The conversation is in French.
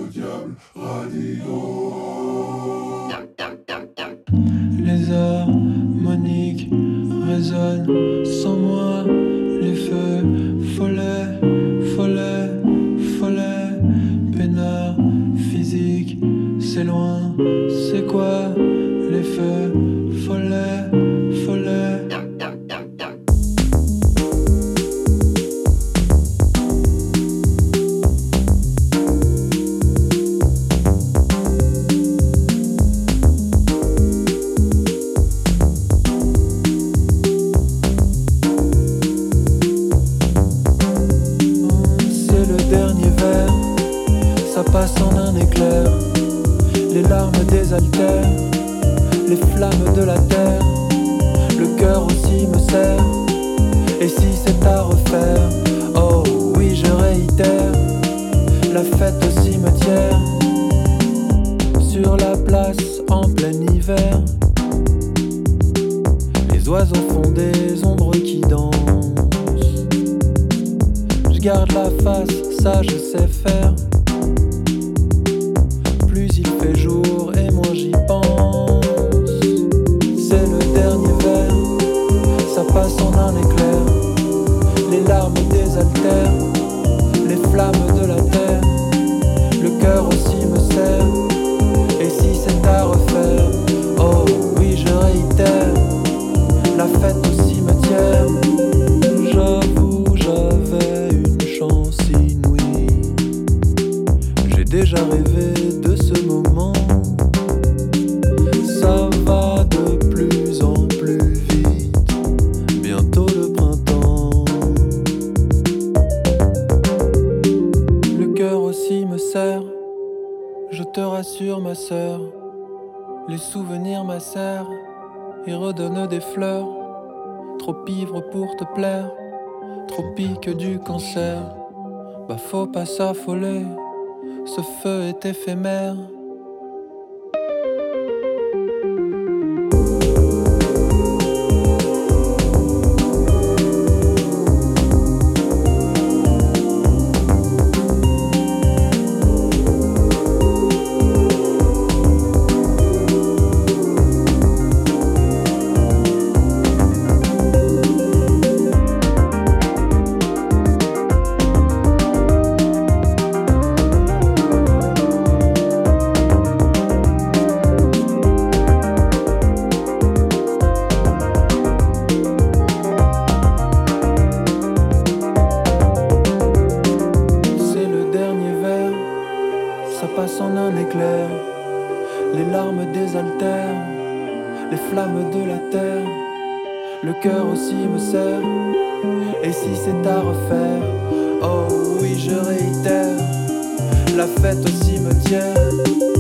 diable radio. Les harmoniques résonnent sans moi, les feux follets, follets, follets, peinards physique, c'est loin, c'est quoi les feux follets, follets. Passe en un éclair, les larmes désaltèrent, les flammes de la terre, le cœur aussi me serre, et si c'est à refaire, oh oui je réitère, la fête au cimetière, sur la place en plein hiver, les oiseaux font des ombres qui dansent, je garde la face, ça je sais faire. Plus il fait jour et moins j'y pense. C'est le dernier verre, ça passe en un éclair. Les larmes désaltèrent, les flammes de la terre. Le cœur aussi me serre. Et si c'est à refaire, oh oui je réitère, la fête au cimetière. J'avoue j'avais une chance inouïe. J'ai déjà rêvé de ce moment. Ça va de plus en plus vite. Bientôt le printemps. Le cœur aussi me serre. Je te rassure ma sœur. Les souvenirs m'acèrent et redonnent des fleurs. Trop ivre pour te plaire. Trop pique du cancer. Bah faut pas s'affoler. Ce feu est éphémère. Ça passe en un éclair, les larmes désaltèrent, les flammes de la terre, le cœur aussi me serre, et si c'est à refaire, oh oui je réitère, la fête au cimetière.